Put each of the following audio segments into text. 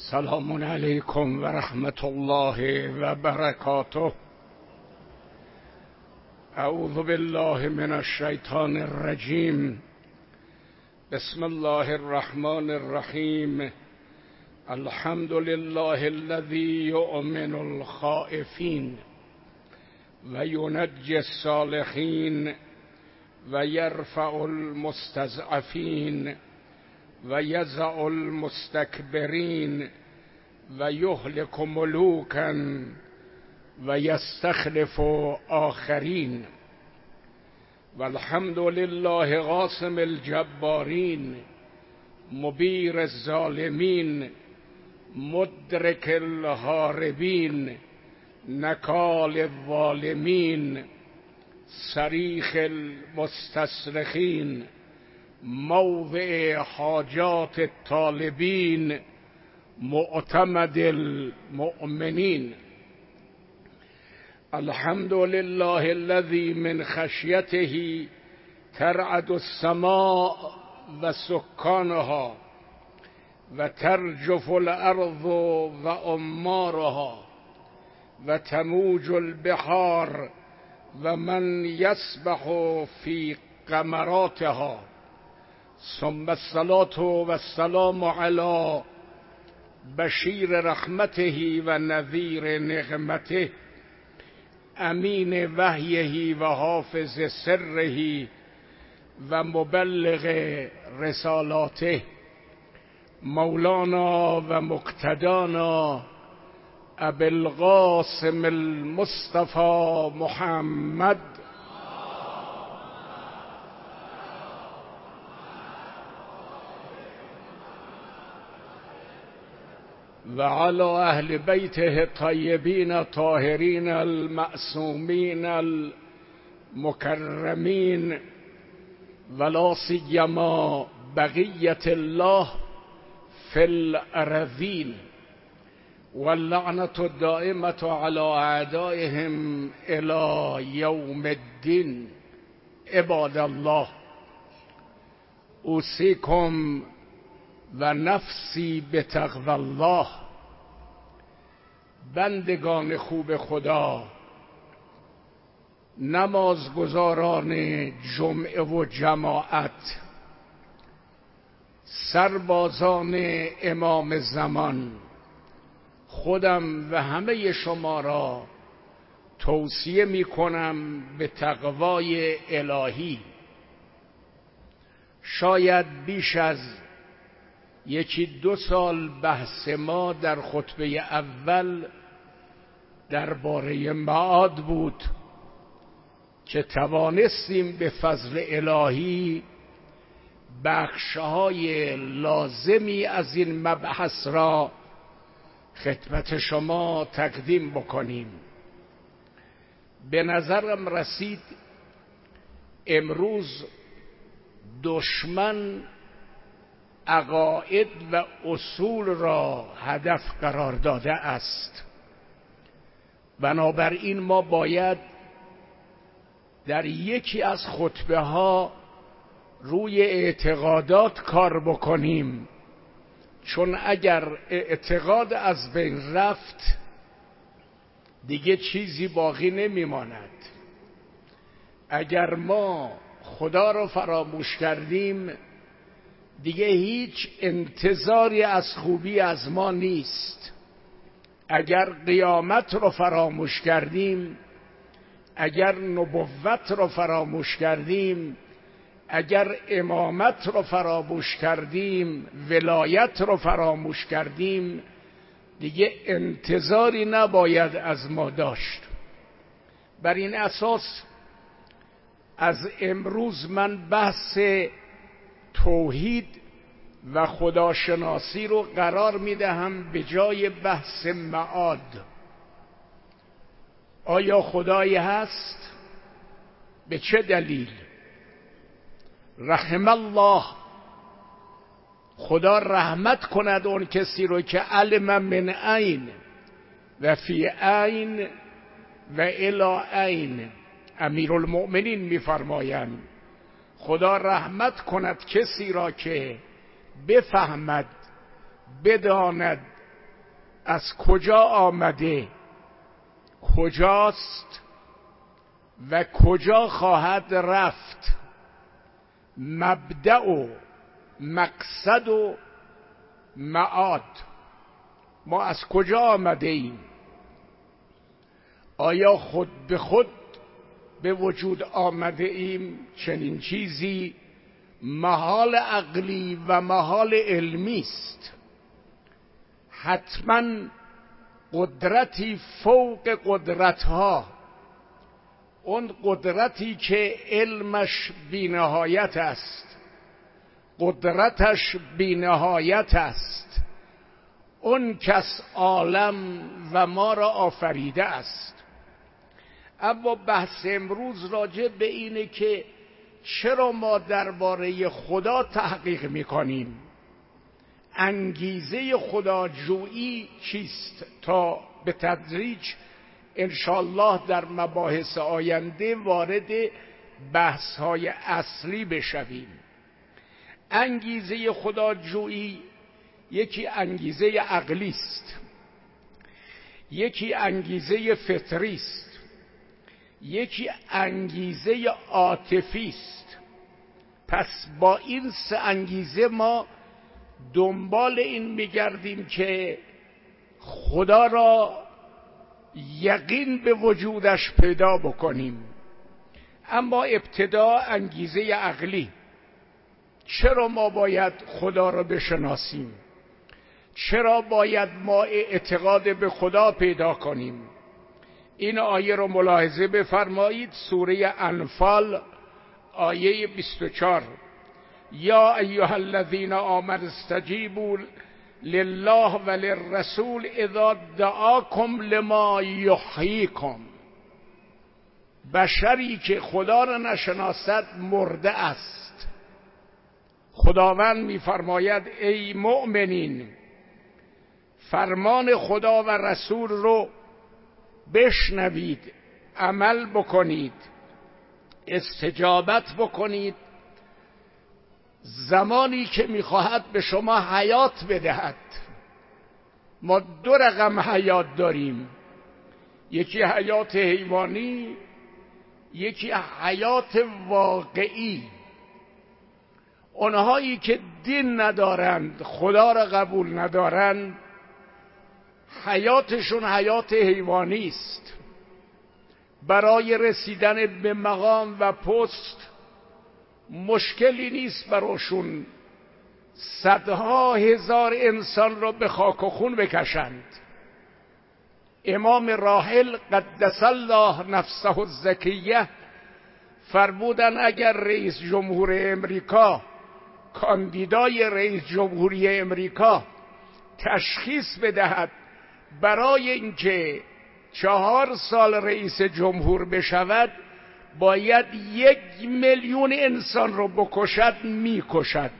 سلام علیکم و رحمت الله و برکاته. اعوذ بالله من الشیطان الرجیم. بسم الله الرحمن الرحیم. الحمد لله الذي يؤمن الخائفين و ینجی الصالحین و یرفع المستضعفین و یضع المستکبرین و یهلک ملوکا و یستخلف آخرین. والحمد لله قاسم الجبارین مبیر الظالمین مدرک الهاربین نکال الظالمین صریخ المستصرخین موضع حاجات الطالبین معتمد المؤمنین. الحمد لله الذي من خشيته ترعد السماء وسكانها وترجف الأرض وأمارها وتموج البحار ومن يسبح في قمراتها. ثم الصلاة والسلام على بشير رحمته ونذير نعمته امین وحیه و حافظ سره و مبلغ رسالاته مولانا و مقتدانا ابی القاسم المصطفى محمد و علی اهل بیته الطیبین الطاهرین المعصومین المکرمین ولا سیما بقیة الله فی الارضین واللعنة الدائمة على اعدائهم الى یوم الدین. عباد الله، اوصیکم و نفسی به تقوی الله. بندگان خوب خدا، نمازگزاران جمعه و جماعت، سربازان امام زمان، خودم و همه شما را توصیه می کنم به تقوای الهی. شاید بیش از 1-2 سال بحث ما در خطبه اول درباره معاد بود که توانستیم به فضل الهی بخشهای لازمی از این مبحث را خدمت شما تقدیم بکنیم. به نظرم رسید امروز دشمن عقاید و اصول را هدف قرار داده است. بنابراین ما باید در یکی از خطبه ها روی اعتقادات کار بکنیم، چون اگر اعتقاد از بین رفت دیگه چیزی باقی نمیماند. اگر ما خدا را فراموش کردیم دیگه هیچ انتظاری از خوبی از ما نیست. اگر قیامت رو فراموش کردیم، اگر نبوت رو فراموش کردیم، اگر امامت رو فراموش کردیم، ولایت رو فراموش کردیم، دیگه انتظاری نباید از ما داشت. بر این اساس از امروز من بحث توحید و خداشناسی رو قرار میدهم به جای بحث معاد. آیا خدایی هست؟ به چه دلیل؟ رحم الله، خدا رحمت کند اون کسی رو که علم من عین و فی عین و الی عین. امیرالمؤمنین میفرمایند خدا رحمت کند کسی را که بفهمد، بداند از کجا آمده، کجاست و کجا خواهد رفت، مبدأ و مقصد و معاد. ما از کجا آمده ایم؟ آیا خود به خود به وجود آمده ایم؟ چنین چیزی محال عقلی و محال علمی است. حتما قدرتی فوق قدرتها، اون قدرتی که علمش بی‌نهایت است، قدرتش بی‌نهایت است، اون کس عالم و ما را آفریده است. اما بحث امروز راجع به اینه که چرا ما درباره خدا تحقیق میکنیم؟ انگیزه خداجویی چیست؟ تا به تدریج انشالله در مباحث آینده وارد بحث‌های اصلی بشویم. انگیزه خداجویی یکی انگیزه عقلی است، یکی انگیزه فطری است، یکی انگیزه عاطفی است. پس با این سه انگیزه ما دنبال این میگردیم که خدا را یقین به وجودش پیدا بکنیم. اما ابتدا انگیزه عقلی. چرا ما باید خدا را بشناسیم؟ چرا باید ما اعتقاد به خدا پیدا کنیم؟ این آیه رو ملاحظه بفرمایید، سوره انفال آیه 24. یا ایها الذین آمنوا استجیبوا لله و للرسول اذا دعاکم لما یحییکم. بشری که خدا را نشناسد مرده است. خداوند میفرماید ای مؤمنین، فرمان خدا و رسول رو بشنوید، عمل بکنید، استجابت بکنید زمانی که میخواهد به شما حیات بدهد. ما دو رقم حیات داریم، یکی حیات حیوانی، یکی حیات واقعی. اونهایی که دین ندارند، خدا را قبول ندارند، حیاتشون حیات حیوانی است. برای رسیدن به مقام و پست مشکلی نیست براشون صدها هزار انسان را به خاک و خون بکشند. امام راحل قدس الله نفسه الزکیه فرمودن اگر رئیس جمهور امریکا، کاندیدای رئیس جمهوری امریکا تشخیص بدهد برای اینکه 4 سال رئیس جمهور بشود باید 1,000,000 انسان رو بکشد، میکشد.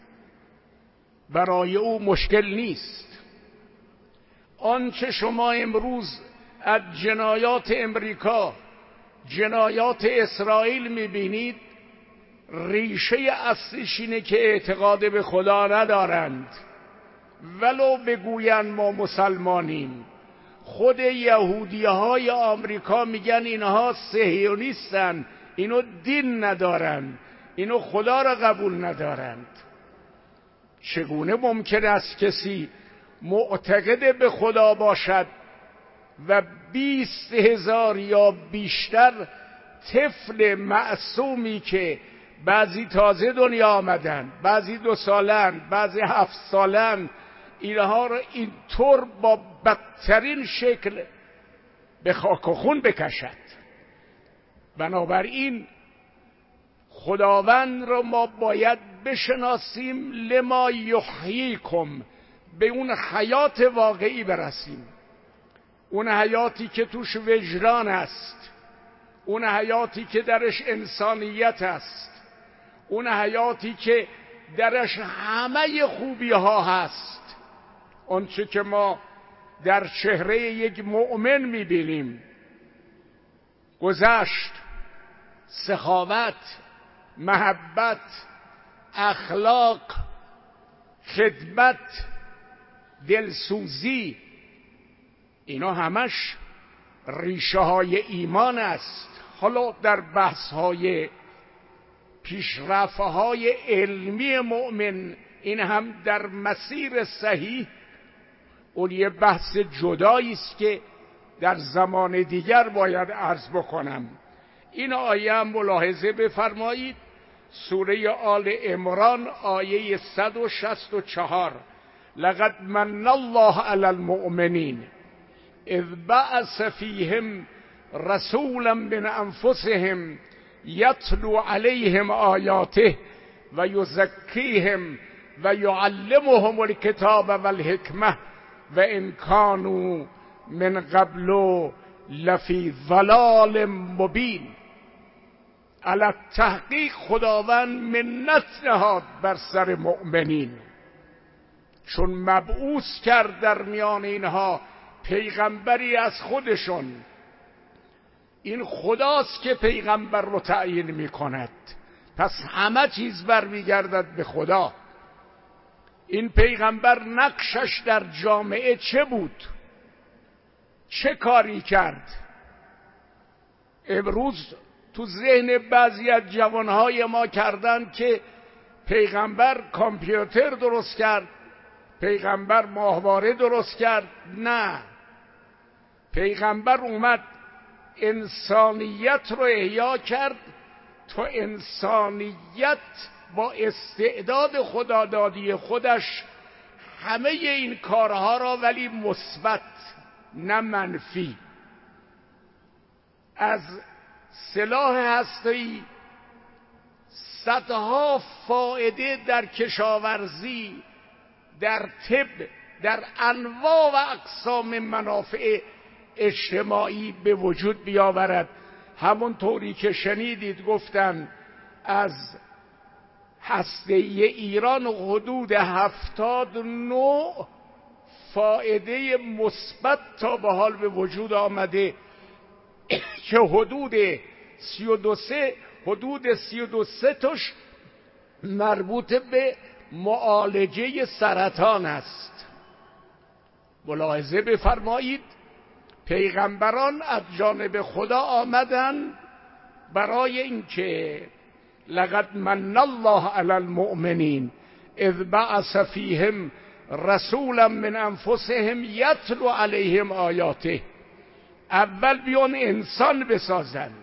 برای او مشکل نیست. آنچه شما امروز از جنایات امریکا، جنایات اسرائیل میبینید، ریشه اصلیش اینه که اعتقاد به خدا ندارند. ولو بگویند ما مسلمانیم، خود یهودی‌های آمریکا میگن اینها صهیونیستن، اینو دین ندارن، اینو خدا را قبول ندارند. چگونه ممکن است کسی معتقد به خدا باشد و 20,000 یا بیشتر طفل معصومی که بعضی تازه دنیا آمدن، بعضی 2 سالن، بعضی 7 سالن، اینها را اینطور با بدترین شکل به خاک و خون بکشد؟ بنابراین خداوند را ما باید بشناسیم، لما یحییکم، به اون حیات واقعی برسیم. اون حیاتی که توش وجدان است، اون حیاتی که درش انسانیت است، اون حیاتی که درش همه خوبی ها هست. آنچه که ما در چهره یک مؤمن میبینیم، گذشت، سخاوت، محبت، اخلاق، خدمت، دلسوزی، اینا همش ریشه های ایمان است. حالا در بحث های پیشرفت های علمی مؤمن این هم در مسیر صحیح، اون یه بحث جدایی است که در زمان دیگر باید عرض بکنم. این آیه هم ملاحظه بفرمایید، سوره آل عمران آیه 164: لقد من الله علی المؤمنین اذ بعث فیهم رسولا من انفسهم یتلو علیهم آیاته و یزکیهم و یعلمهم الکتاب والحکمه و ان کانوا من قبل لفی ضلال مبین. علی تحقیق خداوند منت نهاد بر سر مؤمنین، چون مبعوث کرد در میان اینها پیغمبری از خودشون. این خداست که پیغمبر رو تعیین می کند، پس همه چیز برمیگردد به خدا. این پیغمبر نقشش در جامعه چه بود؟ چه کاری کرد؟ امروز تو ذهن بعضی از جوانهای ما کردن که پیغمبر کامپیوتر درست کرد، پیغمبر ماهواره درست کرد. نه، پیغمبر اومد انسانیت رو احیا کرد تا انسانیت با استعداد خدادادی خودش همه این کارها را، ولی مثبت نه منفی، از سلاح هسته‌ای صدها فایده در کشاورزی، در طب، در انواع و اقسام منافع اجتماعی به وجود بیاورد. همونطوری که شنیدید گفتن از هسته‌ای ایران حدود 70 نوع فایده مثبت تا به حال به وجود آمده که حدود 32 تاش مربوط به معالجه سرطان است. ملاحظه بفرمایید، پیغمبران از جانب خدا آمدن برای اینکه لقد من الله علی المؤمنین اذ بعث فیهم رسولا من انفسهم یتلو علیهم آیاته. اول بیان انسان بسازند،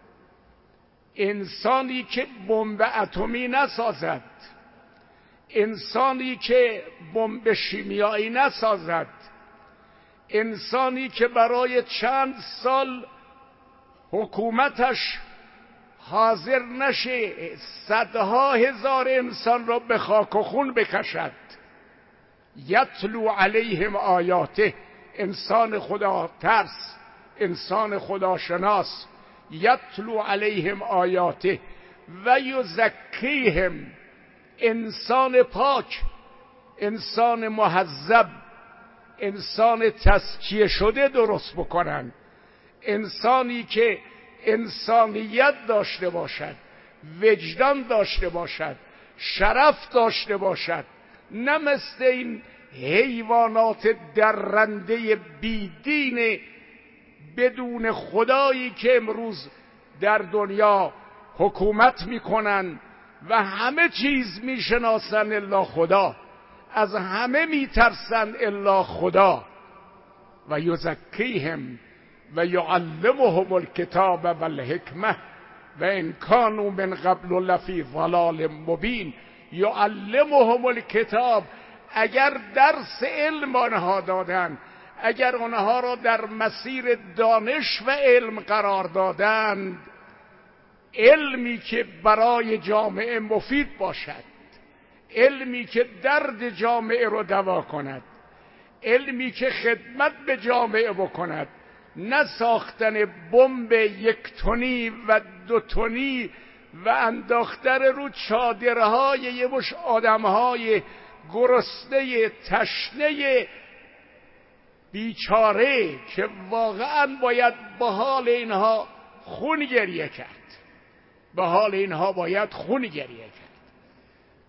انسانی که بمب اتمی نسازد، انسانی که بمب شیمیایی نسازد، انسانی که برای چند سال حکومتش حاضر نشه صدها هزار انسان را به خاک و خون بکشد. یتلو علیهم آیاته، انسان خدا ترس، انسان خدا شناس. یتلو علیهم آیاته و یزکیهم، انسان پاک، انسان مهذب، انسان تزکیه شده درست بکنن، انسانی که انسانیت داشته باشد، وجدان داشته باشد، شرف داشته باشد، نه مثل این حیوانات درنده بیدین بدون خدایی که امروز در دنیا حکومت میکنن و همه چیز میشناسن الا خدا، از همه میترسن الا خدا. و یزکیهم و یعلمهم الکتاب والحکمه و ان کانوا من قبل لفی ضلال مبین. یعلمهم الکتاب، اگر درس علم آنها دادن، اگر آنها را در مسیر دانش و علم قرار دادند، علمی که برای جامعه مفید باشد، علمی که درد جامعه رو دوا کند، علمی که خدمت به جامعه بکند، نه ساختن بمب 1 تنی و 2 تنی و انداختن رو چادرهای یه مش آدمهای گرسنه تشنه بیچاره که واقعا باید به حال اینها خون گریه کرد، به حال اینها باید خون گریه کرد.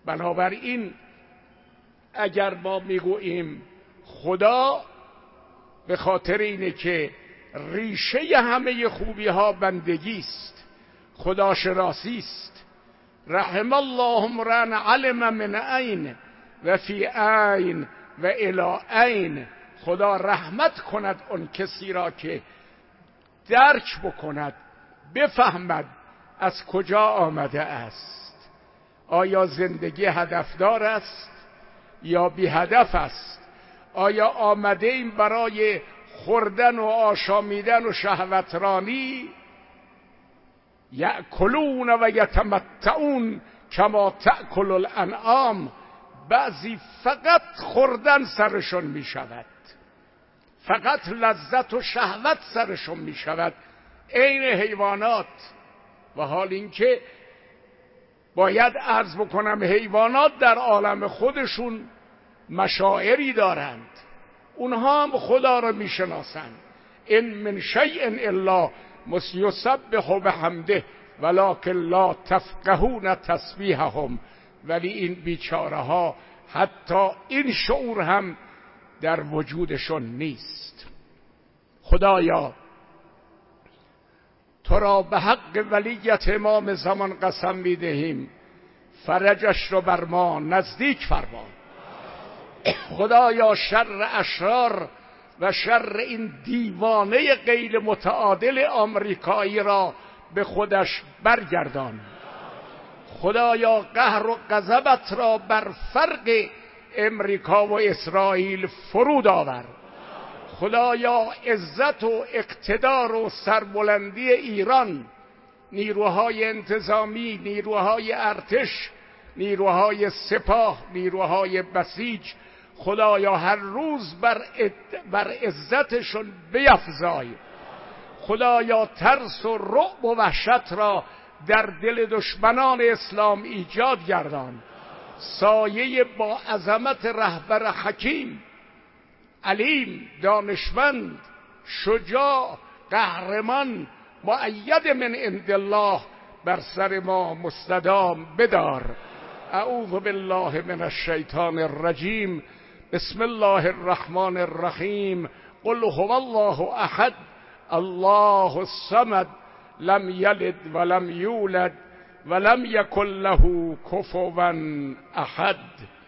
بنابراین اگر ما میگوییم خدا به خاطر اینه که ریشه همه خوبی ها بندگی است، خداشناسی است. رحم الله امرأ علم من عین و فی عین و الی عین. خدا رحمت کند اون کسی را که درک بکند، بفهمد از کجا آمده است. آیا زندگی هدفدار است یا بی هدف است؟ آیا آمده ایم برای خوردن و آشامیدن و شهوترانی؟ یأکلون و یتمتعون کما تأکل الانعام. بعضی فقط خوردن سرشون می شود، فقط لذت و شهوت سرشون می شود، عین حیوانات. و حال اینکه باید عرض بکنم حیوانات در عالم خودشون مشاعری دارند، اونها هم خدا را میشناسند. ان من شیء الا یسبح بحمده ولکن لا تفقهون تسبیحهم. ولی این بیچاره ها حتی این شعور هم در وجودشون نیست. خدایا تو را به حق ولیت امام زمان قسم میدهیم، فرجش رو بر ما نزدیک فرما. خدایا شر اشرار و شر این دیوانه غیر متعادل آمریکایی را به خودش برگردان. خدایا قهر و غضبت را بر فرق امریکا و اسرائیل فرود آور. خدایا عزت و اقتدار و سربلندی ایران، نیروهای انتظامی، نیروهای ارتش، نیروهای سپاه، نیروهای بسیج، خدایا هر روز بر عزتشون بیفزای. خدایا ترس و رعب و وحشت را در دل دشمنان اسلام ایجاد گردان. سایه با عظمت رهبر حکیم، علیم، دانشمند، شجاع، قهرمان، مؤید من عند الله بر سر ما مستدام بدار. اعوذ بالله من الشیطان الرجیم. بسم الله الرحمن الرحیم. قل هو الله احد الله الصمد لم یلد ولم یولد ولم یکن له کفوا احد.